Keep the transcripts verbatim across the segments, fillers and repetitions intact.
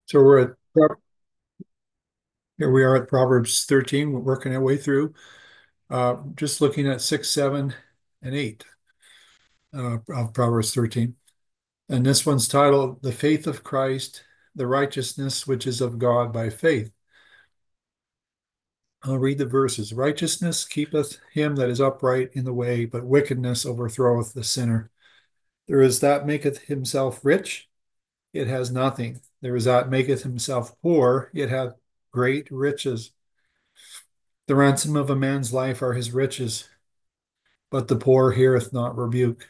So we're at Pro- here we are at Proverbs thirteen. We're working our way through, uh, just looking at six, seven, and eight uh, of Proverbs thirteen. And this one's titled "The Faith of Christ, the Righteousness which is of God by Faith." I'll read the verses. Righteousness keepeth him that is upright in the way, but wickedness overthroweth the sinner. There is that maketh himself rich, it has nothing. There is that maketh himself poor, it hath great riches. The ransom of a man's life are his riches, but the poor heareth not rebuke.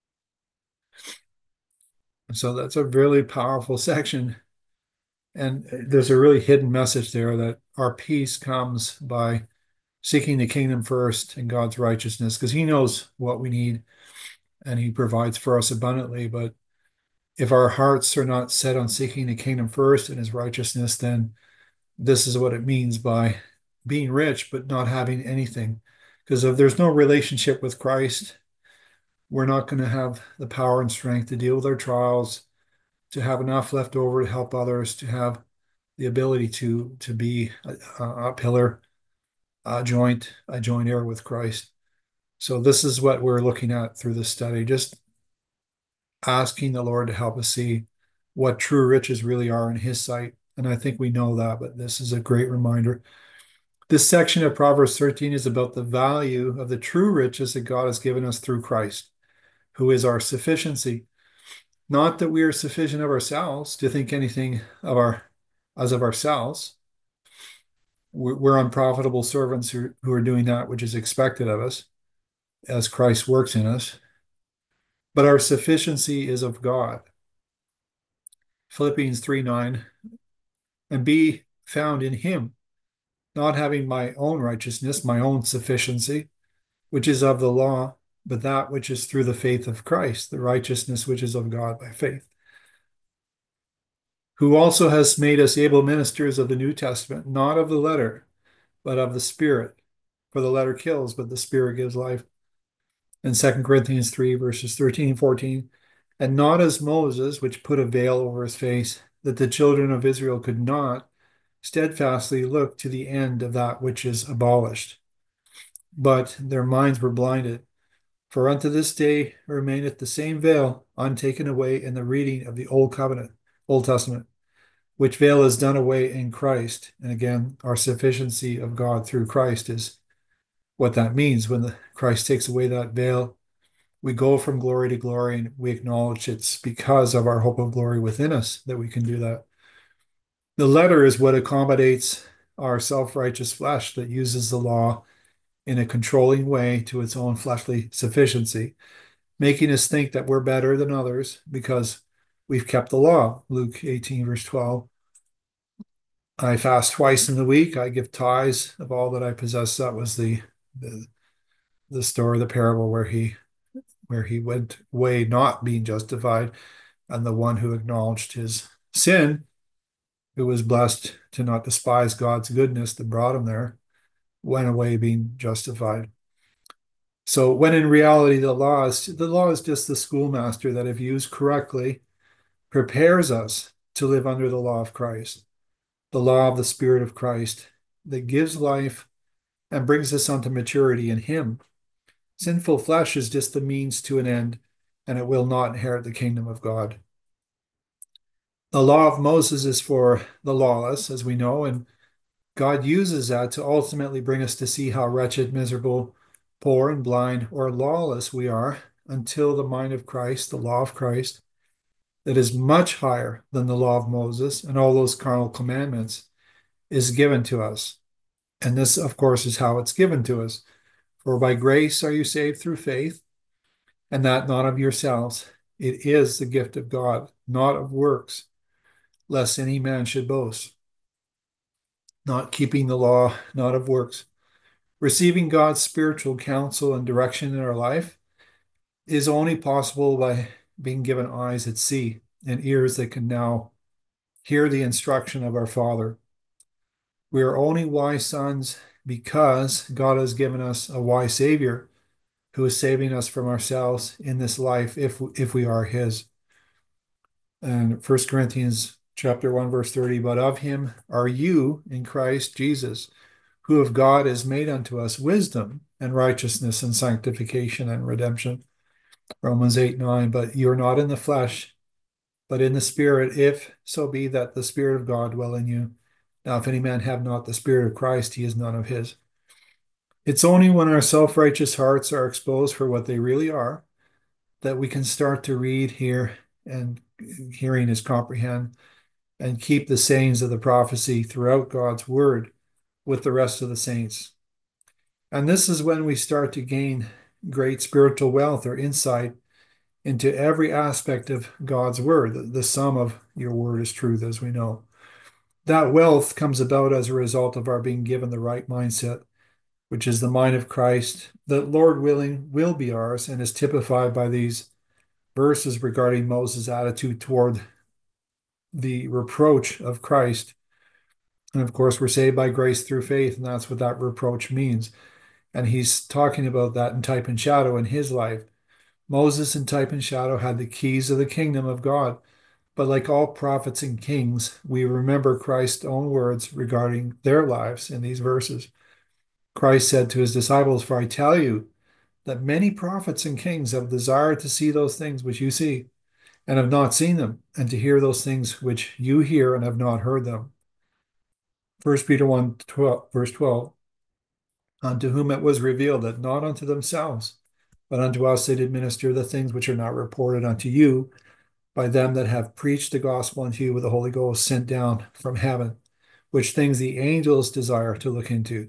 So that's a really powerful section. And there's a really hidden message there that our peace comes by seeking the kingdom first and God's righteousness, because he knows what we need and he provides for us abundantly. But if our hearts are not set on seeking the kingdom first and his righteousness, then this is what it means by being rich, but not having anything. Because if there's no relationship with Christ, we're not going to have the power and strength to deal with our trials, to have enough left over to help others, to have the ability to to be a, a pillar, a joint, a joint heir with Christ. So this is what we're looking at through this study, just asking the Lord to help us see what true riches really are in his sight. And I think we know that, but this is a great reminder. This section of Proverbs thirteen is about the value of the true riches that God has given us through Christ, who is our sufficiency. Not that we are sufficient of ourselves to think anything of our as of ourselves. We're, we're unprofitable servants who, who are doing that which is expected of us as Christ works in us. But our sufficiency is of God. Philippians three nine, and be found in him, not having my own righteousness, my own sufficiency, which is of the law, but that which is through the faith of Christ, the righteousness which is of God by faith, who also has made us able ministers of the New Testament, not of the letter, but of the Spirit. For the letter kills, but the Spirit gives life. And Second Corinthians three, verses thirteen and fourteen. And not as Moses, which put a veil over his face, that the children of Israel could not steadfastly look to the end of that which is abolished. But their minds were blinded. For unto this day remaineth the same veil untaken away in the reading of the Old Covenant, Old Testament, which veil is done away in Christ. And again, our sufficiency of God through Christ is what that means. When the Christ takes away that veil, we go from glory to glory, and we acknowledge it's because of our hope of glory within us that we can do that. The letter is what accommodates our self-righteous flesh that uses the law in a controlling way to its own fleshly sufficiency, making us think that we're better than others because we've kept the law. Luke eighteen, verse twelve. I fast twice in the week. I give tithes of all that I possess. That was the the, the story, the parable where he where he went away not being justified, and the one who acknowledged his sin, who was blessed to not despise God's goodness that brought him there, went away being justified. So when in reality the law is the law is just the schoolmaster that, if used correctly, prepares us to live under the law of Christ, the law of the Spirit of Christ that gives life and brings us unto maturity in him. Sinful flesh is just the means to an end, and it will not inherit the kingdom of God. The law of Moses is for the lawless, as we know, and God uses that to ultimately bring us to see how wretched, miserable, poor, and blind or lawless we are until the mind of Christ, the law of Christ, that is much higher than the law of Moses and all those carnal commandments, is given to us. And this, of course, is how it's given to us. For by grace are you saved through faith, and that not of yourselves. It is the gift of God, not of works, lest any man should boast. Not keeping the law, not of works. Receiving God's spiritual counsel and direction in our life is only possible by being given eyes that see and ears that can now hear the instruction of our Father. We are only wise sons because God has given us a wise Savior who is saving us from ourselves in this life if if we are his. And First Corinthians chapter one, verse thirty, but of him are you in Christ Jesus, who of God is made unto us wisdom and righteousness and sanctification and redemption. Romans eight, nine, but you're not in the flesh, but in the Spirit, if so be that the Spirit of God dwell in you. Now, if any man have not the Spirit of Christ, he is none of his. It's only when our self-righteous hearts are exposed for what they really are that we can start to read, hear, and hearing is comprehend, and keep the sayings of the prophecy throughout God's word with the rest of the saints. And this is when we start to gain great spiritual wealth or insight into every aspect of God's word. The, the sum of your word is truth, as we know. That wealth comes about as a result of our being given the right mindset, which is the mind of Christ, that, Lord willing, will be ours and is typified by these verses regarding Moses' attitude toward the reproach of Christ. And of course, we're saved by grace through faith, and that's what that reproach means. And he's talking about that in type and shadow in his life. Moses in type and shadow had the keys of the kingdom of God. But like all prophets and kings, we remember Christ's own words regarding their lives in these verses. Christ said to his disciples, for I tell you that many prophets and kings have desired to see those things which you see and have not seen them, and to hear those things which you hear and have not heard them. First Peter one, twelve, verse twelve, unto whom it was revealed that not unto themselves, but unto us they did minister the things which are not reported unto you by them that have preached the gospel unto you with the Holy Ghost sent down from heaven, which things the angels desire to look into.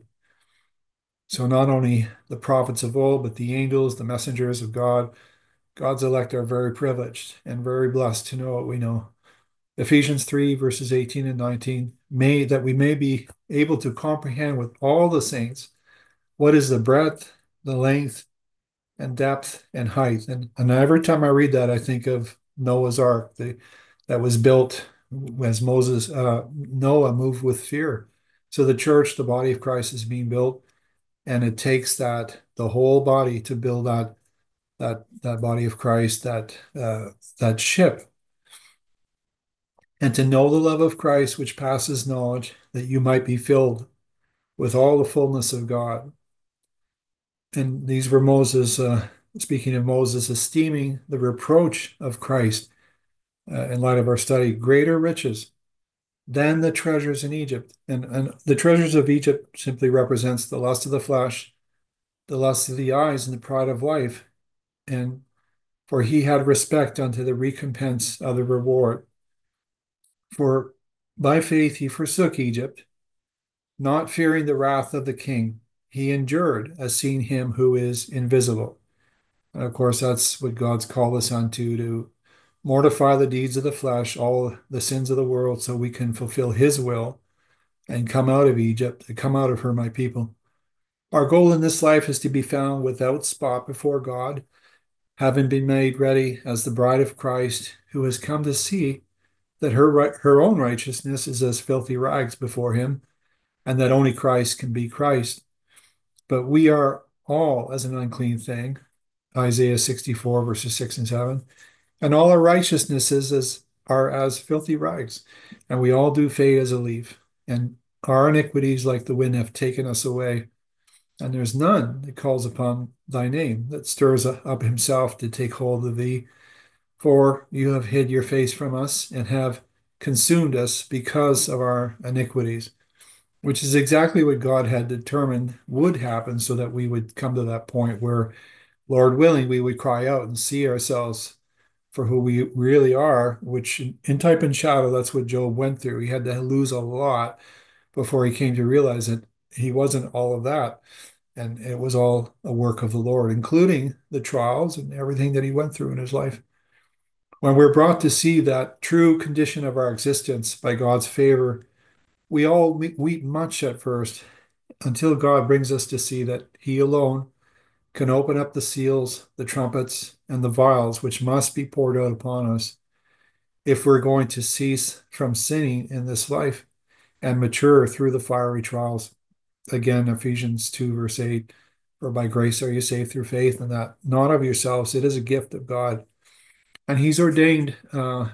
So not only the prophets of old, but the angels, the messengers of God, God's elect are very privileged and very blessed to know what we know. Ephesians three, verses eighteen and nineteen, may that we may be able to comprehend with all the saints what is the breadth, the length, and depth and height. And, and every time I read that, I think of Noah's Ark the, that was built as Moses, uh, Noah moved with fear. So the church, the body of Christ, is being built, and it takes that the whole body to build that that that body of Christ, that uh, that ship, and to know the love of Christ, which passes knowledge, that you might be filled with all the fullness of God. And these were Moses, uh, speaking of Moses, esteeming the reproach of Christ, uh, in light of our study, greater riches than the treasures in Egypt. And, and the treasures of Egypt simply represents the lust of the flesh, the lust of the eyes, and the pride of life. And for he had respect unto the recompense of the reward. For by faith he forsook Egypt, not fearing the wrath of the king. He endured as seeing him who is invisible. And of course, that's what God's called us unto, to mortify the deeds of the flesh, all the sins of the world, so we can fulfill his will and come out of Egypt, and come out of her, my people. Our goal in this life is to be found without spot before God, having been made ready as the bride of Christ, who has come to see that her, her own righteousness is as filthy rags before him, and that only Christ can be Christ. But we are all as an unclean thing, Isaiah sixty-four, verses six and seven, and all our righteousnesses as, are as filthy rags, and we all do fade as a leaf, and our iniquities like the wind have taken us away. And there's none that calls upon thy name, that stirs up himself to take hold of thee. For you have hid your face from us and have consumed us because of our iniquities, which is exactly what God had determined would happen, so that we would come to that point where, Lord willing, we would cry out and see ourselves for who we really are, which in type and shadow, that's what Job went through. He had to lose a lot before he came to realize that he wasn't all of that. And it was all a work of the Lord, including the trials and everything that he went through in his life. When we're brought to see that true condition of our existence by God's favor, we all weep much at first, until God brings us to see that he alone can open up the seals, the trumpets, and the vials which must be poured out upon us if we're going to cease from sinning in this life and mature through the fiery trials. Again, Ephesians two, verse eight, for by grace are you saved through faith, and that not of yourselves, it is a gift of God. And he's ordained uh,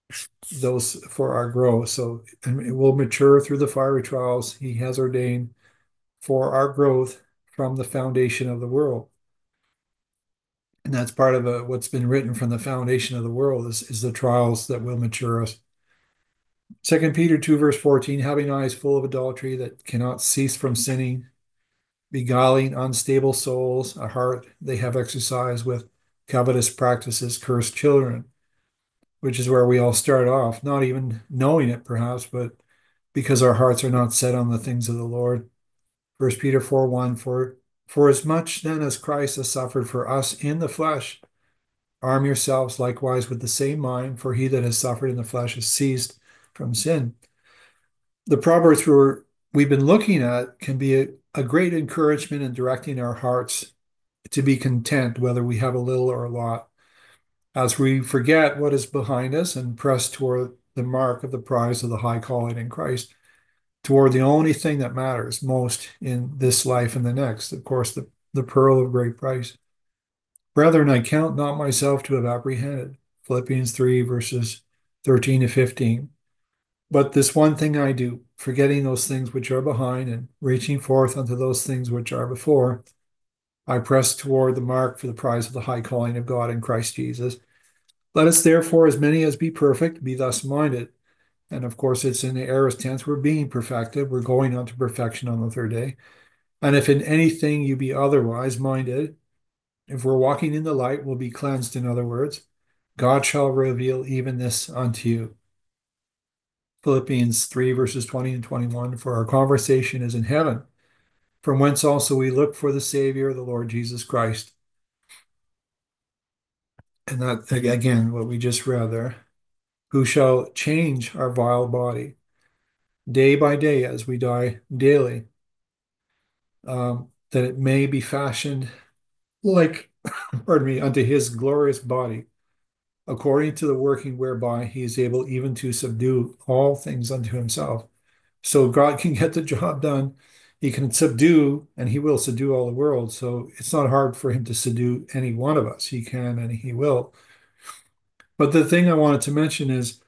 those for our growth. So and it will mature through the fiery trials he has ordained for our growth from the foundation of the world. And that's part of a, what's been written from the foundation of the world is, is the trials that will mature us. Second Peter two, verse fourteen, having eyes full of adultery that cannot cease from sinning, beguiling unstable souls, a heart they have exercised with covetous practices, cursed children, which is where we all start off, not even knowing it perhaps, but because our hearts are not set on the things of the Lord. First Peter four one, for for as much then as Christ has suffered for us in the flesh, arm yourselves likewise with the same mind, for he that has suffered in the flesh has ceased from sin. The Proverbs we're, we've been looking at can be a, a great encouragement in directing our hearts to be content, whether we have a little or a lot, as we forget what is behind us and press toward the mark of the prize of the high calling in Christ, toward the only thing that matters most in this life and the next, of course, the, the pearl of great price. Brethren, I count not myself to have apprehended. Philippians three, verses thirteen to fifteen. But this one thing I do, forgetting those things which are behind and reaching forth unto those things which are before, I press toward the mark for the prize of the high calling of God in Christ Jesus. Let us therefore, as many as be perfect, be thus minded. And of course, it's in the aorist tense. We're being perfected. We're going on to perfection on the third day. And if in anything you be otherwise minded, if we're walking in the light, we'll be cleansed, in other words. God shall reveal even this unto you. Philippians three, verses twenty and twenty-one, for our conversation is in heaven, from whence also we look for the Savior, the Lord Jesus Christ. And that, again, what we just read there, who shall change our vile body day by day as we die daily, um, that it may be fashioned like, pardon me, unto his glorious body, according to the working whereby he is able even to subdue all things unto himself. So God can get the job done. He can subdue, and he will subdue all the world. So it's not hard for him to subdue any one of us. He can and he will. But the thing I wanted to mention is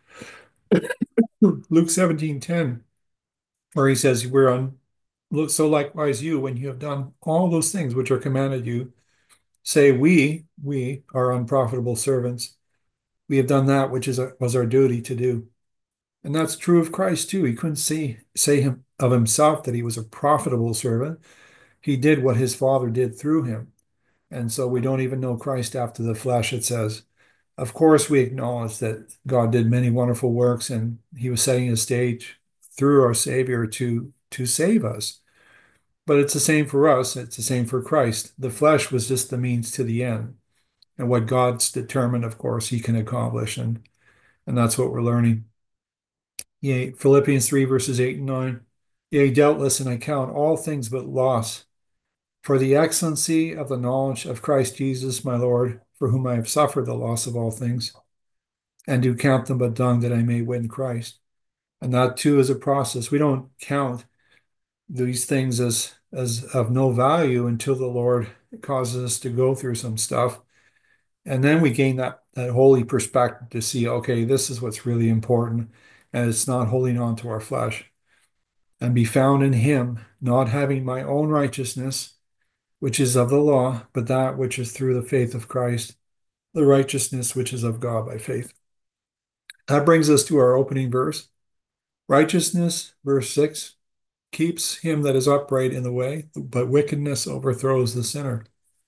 Luke seventeen ten, where he says, we're on, look, so likewise you, when you have done all those things which are commanded you, say, we, we are unprofitable servants. We have done that which is was our duty to do. And that's true of Christ too. He couldn't say, say him, of himself that he was a profitable servant. He did what his Father did through him. And so we don't even know Christ after the flesh, it says. Of course, we acknowledge that God did many wonderful works and he was setting a stage through our Savior to, to save us. But it's the same for us. It's the same for Christ. The flesh was just the means to the end. And what God's determined, of course, he can accomplish. And, and that's what we're learning. Yea, Philippians three, verses eight and nine. Yea, doubtless, and I count all things but loss for the excellency of the knowledge of Christ Jesus, my Lord, for whom I have suffered the loss of all things, and do count them but dung that I may win Christ. And that too is a process. We don't count these things as as of no value until the Lord causes us to go through some stuff. And then we gain that, that holy perspective to see, okay, this is what's really important. And it's not holding on to our flesh. And be found in him, not having my own righteousness, which is of the law, but that which is through the faith of Christ, the righteousness which is of God by faith. That brings us to our opening verse. Righteousness, verse six, keeps him that is upright in the way, but wickedness overthrows the sinner.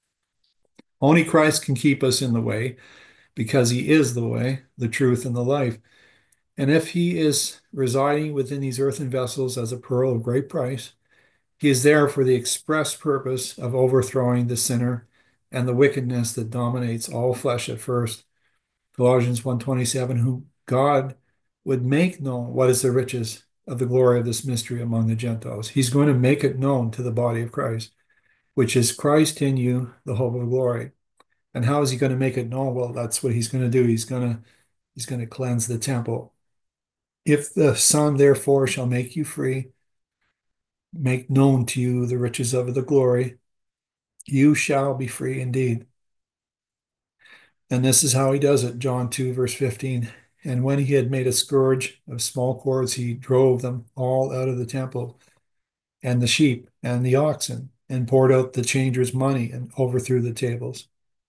Only Christ can keep us in the way because he is the way, the truth, and the life. And if he is residing within these earthen vessels as a pearl of great price, he is there for the express purpose of overthrowing the sinner and the wickedness that dominates all flesh at first. Colossians one twenty-seven, who God would make known what is the riches of the glory of this mystery among the Gentiles. He's going to make it known to the body of Christ, which is Christ in you, the hope of glory. And how is he going to make it known? Well, that's what he's going to do. He's going to he's going to cleanse the temple. If the Son therefore shall make you free, make known to you the riches of the glory, you shall be free indeed. And this is how he does it. John two, verse fifteen. And when he had made a scourge of small cords, he drove them all out of the temple, and the sheep and the oxen, and poured out the changers' money and overthrew the tables.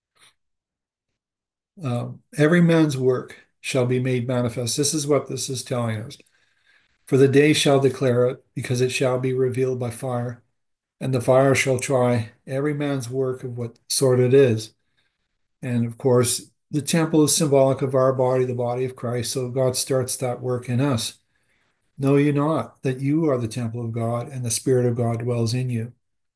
Um, every man's work shall be made manifest. This is what this is telling us. For the day shall declare it, because it shall be revealed by fire, and the fire shall try every man's work of what sort it is. And of course, the temple is symbolic of our body, the body of Christ. So God starts that work in us. Know ye not that you are the temple of God, and the Spirit of God dwells in you?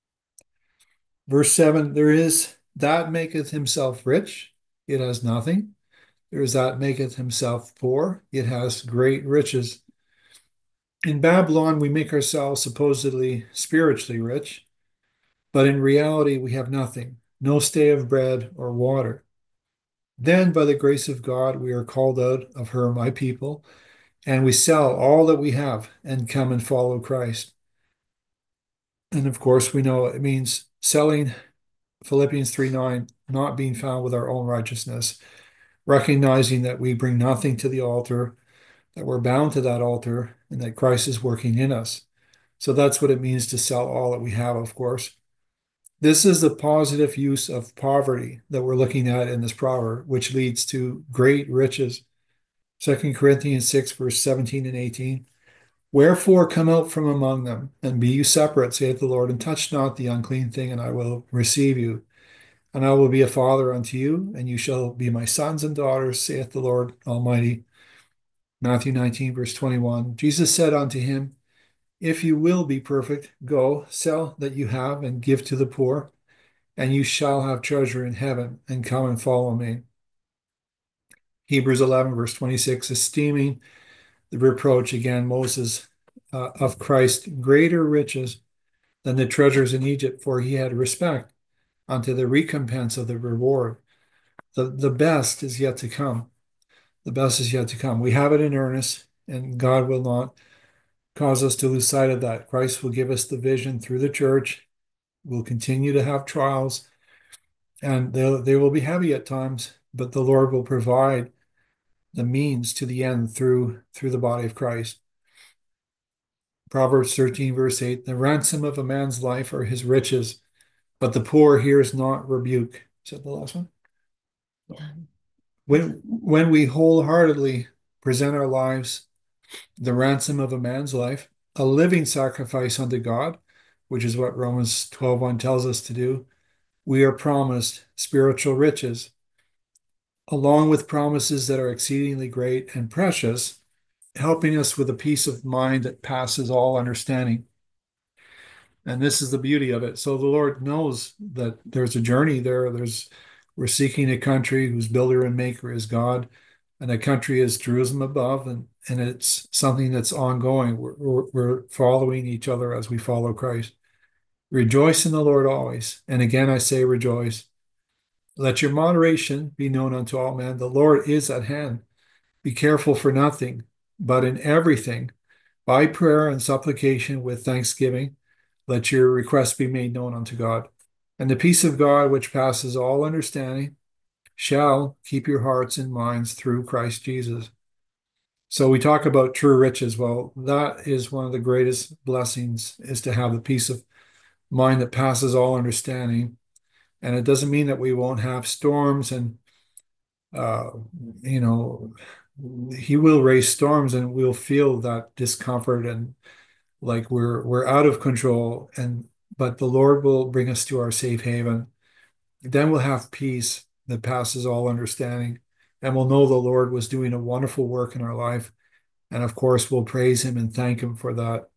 Verse seven, there is that maketh himself rich, it has nothing. There is that maketh himself poor, it has great riches. In Babylon, we make ourselves supposedly spiritually rich, but in reality, we have nothing, no stay of bread or water. Then, by the grace of God, we are called out of her, my people, and we sell all that we have and come and follow Christ. And of course, we know it means selling Philippians three nine, not being found with our own righteousness, recognizing that we bring nothing to the altar, that we're bound to that altar, and that Christ is working in us. So that's what it means to sell all that we have, of course. This is the positive use of poverty that we're looking at in this proverb, which leads to great riches. Second Corinthians six, verse seventeen and eighteen. Wherefore come out from among them, and be you separate, saith the Lord, and touch not the unclean thing, and I will receive you. And I will be a father unto you, and you shall be my sons and daughters, saith the Lord Almighty. Matthew nineteen, verse twenty-one. Jesus said unto him, If you will be perfect, go, sell that you have, and give to the poor, and you shall have treasure in heaven, and come and follow me. Hebrews eleven, verse twenty-six, esteeming the reproach, again, Moses, uh, of Christ, greater riches than the treasures in Egypt, for he had respect unto the recompense of the reward. The, the best is yet to come. The best is yet to come. We have it in earnest, and God will not cause us to lose sight of that. Christ will give us the vision through the church. We'll continue to have trials, and they will be heavy at times, but the Lord will provide the means to the end through through the body of Christ. Proverbs thirteen, verse eight, the ransom of a man's life are his riches, but the poor hears not rebuke. Is that the last one? When, when we wholeheartedly present our lives, the ransom of a man's life, a living sacrifice unto God, which is what Romans twelve one tells us to do, we are promised spiritual riches, along with promises that are exceedingly great and precious, helping us with a peace of mind that passes all understanding. And this is the beauty of it. So the Lord knows that there's a journey there. There's we're seeking a country whose builder and maker is God, and that country is Jerusalem above, and and it's something that's ongoing. We're, we're, we're following each other as we follow Christ. Rejoice in the Lord always. And again, I say rejoice. Let your moderation be known unto all men. The Lord is at hand. Be careful for nothing, but in everything, by prayer and supplication with thanksgiving, let your requests be made known unto God. And the peace of God, which passes all understanding, shall keep your hearts and minds through Christ Jesus. So we talk about true riches. Well, that is one of the greatest blessings, is to have the peace of mind that passes all understanding. And it doesn't mean that we won't have storms and, uh, you know, he will raise storms and we'll feel that discomfort and like we're we're out of control, and but the Lord will bring us to our safe haven. Then we'll have peace that passes all understanding, and we'll know the Lord was doing a wonderful work in our life. And of course, we'll praise him and thank him for that.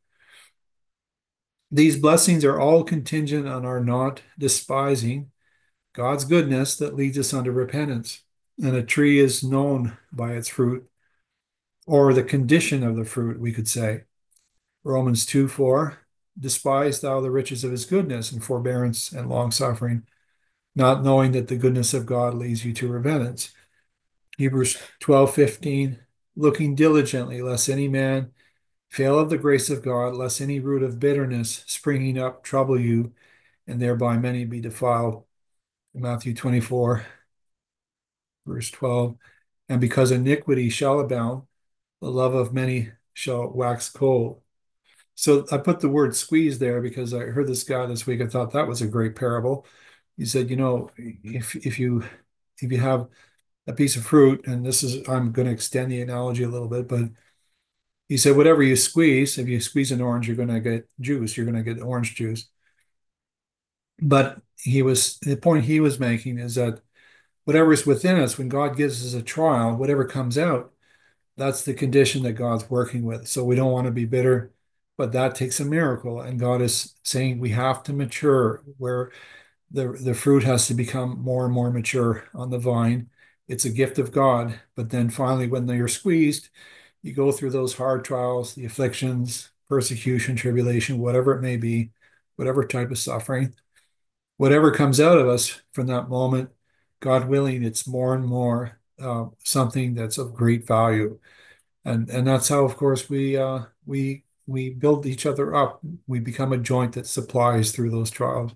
These blessings are all contingent on our not despising God's goodness that leads us unto repentance. And a tree is known by its fruit, or the condition of the fruit, we could say. Romans two four, despise thou the riches of his goodness and forbearance and long suffering, not knowing that the goodness of God leads you to repentance. Hebrews twelve fifteen, looking diligently, lest any man fail of the grace of God, lest any root of bitterness springing up trouble you, and thereby many be defiled. Matthew twenty-four, verse twelve. And because iniquity shall abound, the love of many shall wax cold. So I put the word squeeze there because I heard this guy this week. I thought that was a great parable. He said, you know, if if you if you have a piece of fruit, and this is I'm going to extend the analogy a little bit, but he said, whatever you squeeze, if you squeeze an orange, you're going to get juice. You're going to get orange juice. But he was the point he was making is that whatever is within us, when God gives us a trial, whatever comes out, that's the condition that God's working with. So we don't want to be bitter, but that takes a miracle. And God is saying we have to mature where the, the fruit has to become more and more mature on the vine. It's a gift of God. But then finally, when you're squeezed, you go through those hard trials, the afflictions, persecution, tribulation, whatever it may be, whatever type of suffering, whatever comes out of us from that moment, God willing, it's more and more uh, something that's of great value. And and that's how, of course, we uh, we we build each other up. We become a joint that supplies through those trials.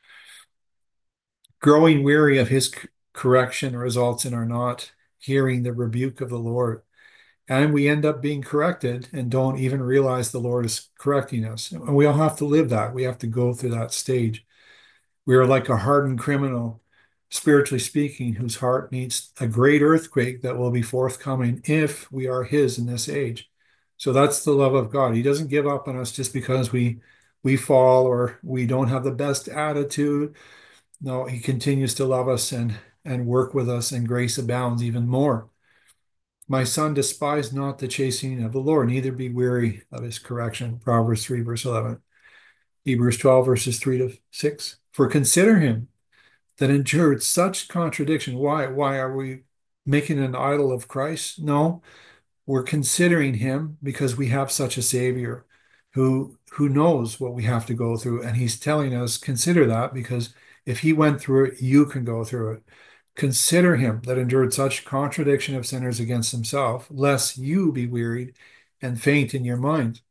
Growing weary of his c- correction results in our not hearing the rebuke of the Lord. And we end up being corrected and don't even realize the Lord is correcting us. And we all have to live that. We have to go through that stage. We are like a hardened criminal, spiritually speaking, whose heart needs a great earthquake that will be forthcoming if we are his in this age. So that's the love of God. He doesn't give up on us just because we we fall or we don't have the best attitude. No, he continues to love us and and work with us, and grace abounds even more. My son, despise not the chastening of the Lord, neither be weary of his correction. Proverbs three, verse eleven. Hebrews twelve, verses three to six. For consider him that endured such contradiction. Why? Why are we making an idol of Christ? No, we're considering him because we have such a Savior who who knows what we have to go through, and he's telling us consider that because if he went through it, you can go through it. Consider him that endured such contradiction of sinners against himself, lest you be wearied and faint in your mind,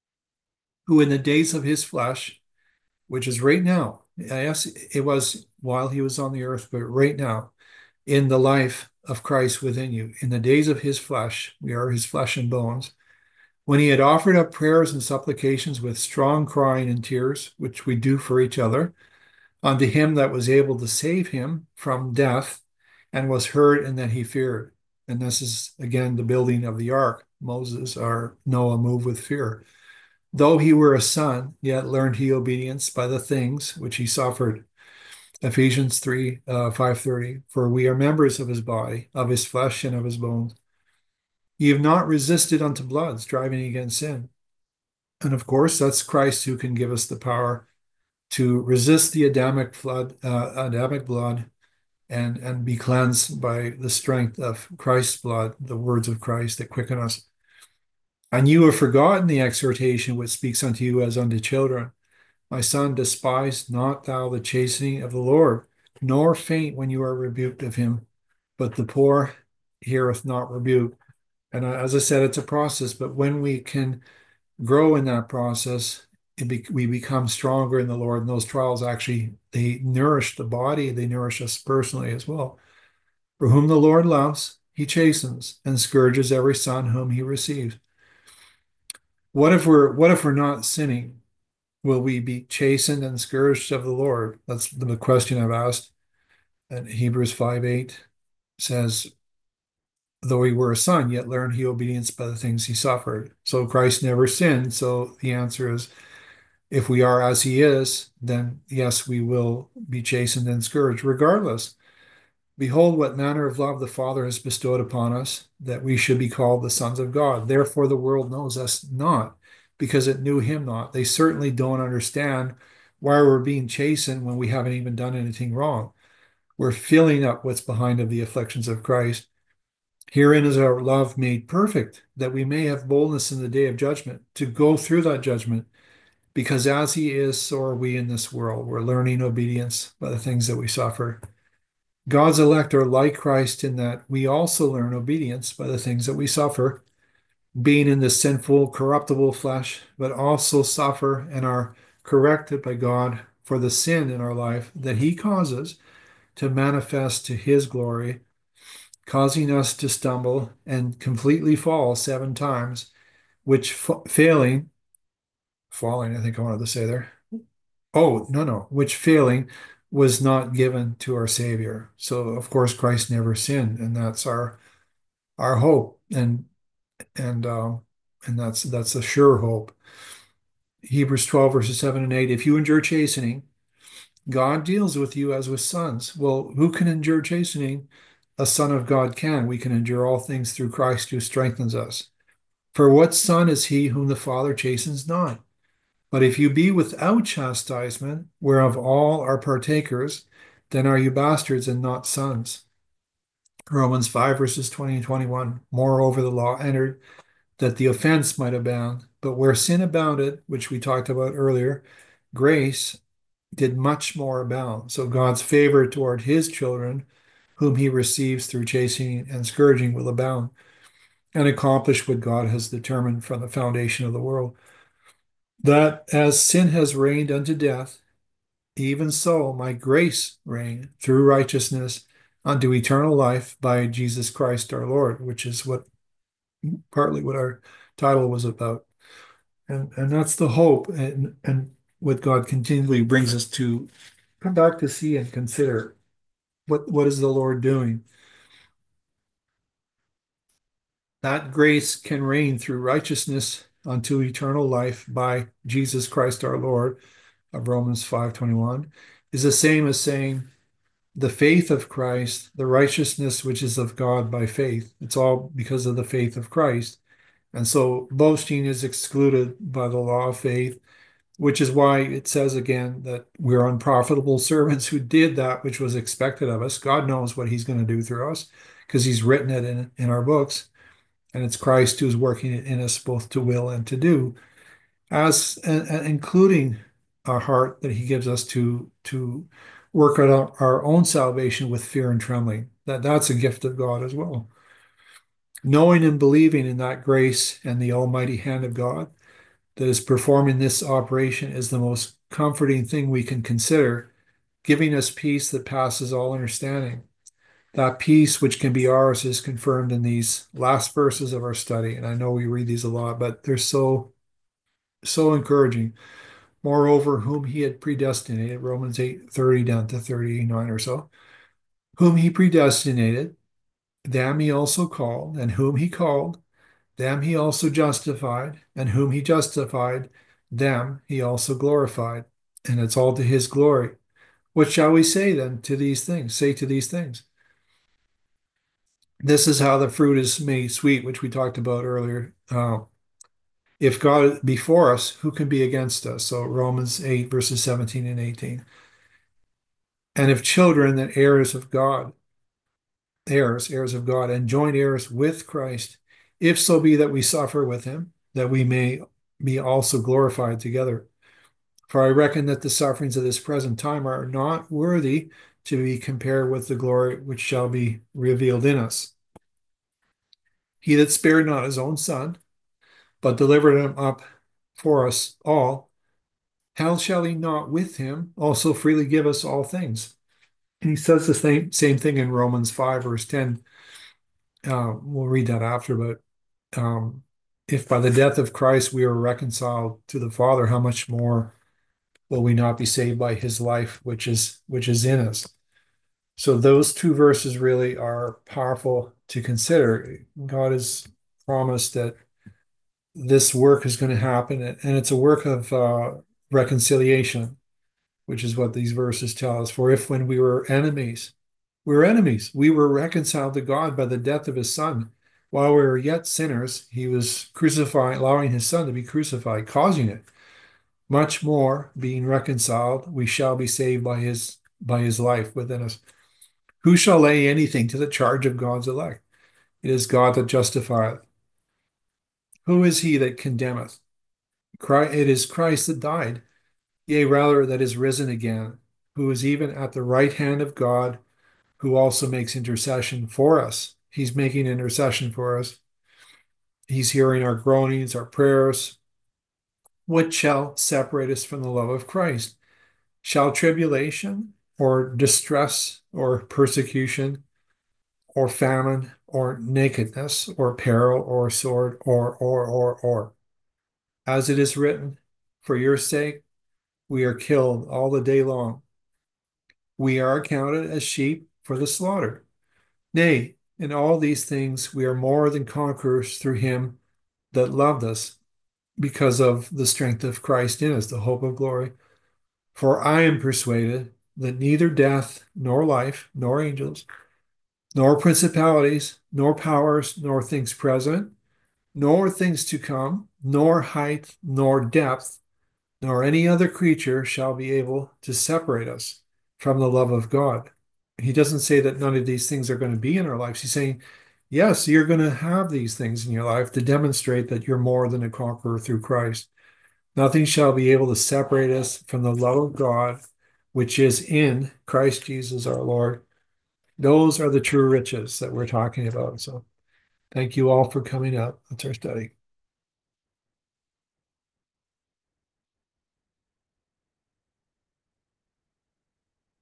who in the days of his flesh, which is right now, yes, it was while he was on the earth, but right now, in the life of Christ within you, in the days of his flesh, we are his flesh and bones, when he had offered up prayers and supplications with strong crying and tears, which we do for each other, unto him that was able to save him from death, and was heard and that he feared. And this is again the building of the ark. Moses or Noah moved with fear. Though he were a son, yet learned he obedience by the things which he suffered. Ephesians three, uh, five thirty. For we are members of his body, of his flesh, and of his bones. Ye have not resisted unto blood, striving against sin. And of course, that's Christ who can give us the power to resist the Adamic flood, uh, Adamic blood, and and be cleansed by the strength of Christ's blood, the words of Christ that quicken us. And you have forgotten the exhortation which speaks unto you as unto children. My son, despise not thou the chastening of the Lord, nor faint when you are rebuked of him. But the poor heareth not rebuke. And as I said, it's a process, but when we can grow in that process, it be, we become stronger in the Lord. And those trials actually, they nourish the body, they nourish us personally as well. For whom the Lord loves, he chastens and scourges every son whom he receives. What if we're what if we're not sinning? Will we be chastened and scourged of the Lord? That's the question I've asked. And Hebrews five eight says, though he were a son, yet learned he obedience by the things he suffered. So Christ never sinned. So the answer is, if we are as he is, then yes, we will be chastened and scourged regardless. Behold, what manner of love the Father has bestowed upon us, that we should be called the sons of God. Therefore, the world knows us not, because it knew him not. They certainly don't understand why we're being chastened when we haven't even done anything wrong. We're filling up what's behind of the afflictions of Christ. Herein is our love made perfect, that we may have boldness in the day of judgment, to go through that judgment, because as he is, so are we in this world. We're learning obedience by the things that we suffer. God's elect are like Christ in that we also learn obedience by the things that we suffer, being in the sinful, corruptible flesh, but also suffer and are corrected by God for the sin in our life that he causes to manifest to his glory. causing us to stumble and completely fall seven times, which fa- failing, falling, I think I wanted to say there. Oh, no, no, which failing was not given to our Savior. So of course Christ never sinned, and that's our our hope, and and um, and that's that's a sure hope. Hebrews twelve verses seven and eight. If you endure chastening, God deals with you as with sons. Well, who can endure chastening? A son of God can. We can endure all things through Christ who strengthens us. For what son is he whom the Father chastens not? But if you be without chastisement, whereof all are partakers, then are you bastards and not sons. Romans five, verses twenty and twenty-one. Moreover, the law entered that the offense might abound. But where sin abounded, which we talked about earlier, grace did much more abound. So God's favor toward his children, whom he receives through chastening and scourging, will abound and accomplish what God has determined from the foundation of the world. That as sin has reigned unto death, even so my grace reign through righteousness unto eternal life by Jesus Christ our Lord, which is what partly what our title was about. And and that's the hope, and and what God continually brings us to come back to see and consider what what is the Lord doing. That grace can reign through righteousness unto eternal life by Jesus Christ our Lord, of Romans five twenty-one, is the same as saying the faith of Christ, the righteousness which is of God by faith. It's all because of the faith of Christ. And so boasting is excluded by the law of faith, which is why it says again that we're unprofitable servants who did that which was expected of us. God knows what he's going to do through us because he's written it in, in our books. And it's Christ who's working it in us both to will and to do, as and, and including our heart that he gives us to to work out our, our own salvation with fear and trembling. That that's a gift of God as well. Knowing and believing in that grace and the almighty hand of God that is performing this operation is the most comforting thing we can consider, giving us peace that passes all understanding. That peace which can be ours is confirmed in these last verses of our study. And I know we read these a lot, but they're so, so encouraging. Moreover, whom he had predestinated, Romans eight thirty down to thirty-nine or so, whom he predestinated, them he also called, and whom he called, them he also justified, and whom he justified, them he also glorified. And it's all to his glory. What shall we say then to these things? Say to these things. This is how the fruit is made sweet, which we talked about earlier. Uh, if God be for us, who can be against us? So Romans eight, verses seventeen and eighteen. And if children, then heirs of God, heirs, heirs of God, and joint heirs with Christ, if so be that we suffer with him, that we may be also glorified together. For I reckon that the sufferings of this present time are not worthy to be compared with the glory which shall be revealed in us. He that spared not his own son, but delivered him up for us all, how shall he not with him also freely give us all things? And he says the same, same thing in Romans five, verse ten. Uh, we'll read that after, but um, if by the death of Christ we are reconciled to the Father, how much more will we not be saved by his life, which is which is in us? So those two verses really are powerful to consider. God has promised that this work is going to happen, and it's a work of uh, reconciliation, which is what these verses tell us. For if when we were enemies, we were enemies, we were reconciled to God by the death of his son. While we were yet sinners, he was crucified, allowing his son to be crucified, causing it. Much more, being reconciled, we shall be saved by his by his life within us. Who shall lay anything to the charge of God's elect? It is God that justifieth. Who is he that condemneth? It is Christ that died, yea, rather that is risen again, who is even at the right hand of God, who also makes intercession for us. He's making intercession for us. He's hearing our groanings, our prayers. What shall separate us from the love of Christ? Shall tribulation or distress or persecution or famine, or nakedness, or peril, or sword, or, or, or, or. As it is written, for your sake we are killed all the day long. We are accounted as sheep for the slaughter. Nay, in all these things we are more than conquerors through him that loved us, because of the strength of Christ in us, the hope of glory. For I am persuaded that neither death, nor life, nor angels, nor principalities, nor powers, nor things present, nor things to come, nor height, nor depth, nor any other creature shall be able to separate us from the love of God. He doesn't say that none of these things are going to be in our lives. He's saying, yes, you're going to have these things in your life to demonstrate that you're more than a conqueror through Christ. Nothing shall be able to separate us from the love of God, which is in Christ Jesus our Lord. Those are the true riches that we're talking about. So thank you all for coming up. That's our study.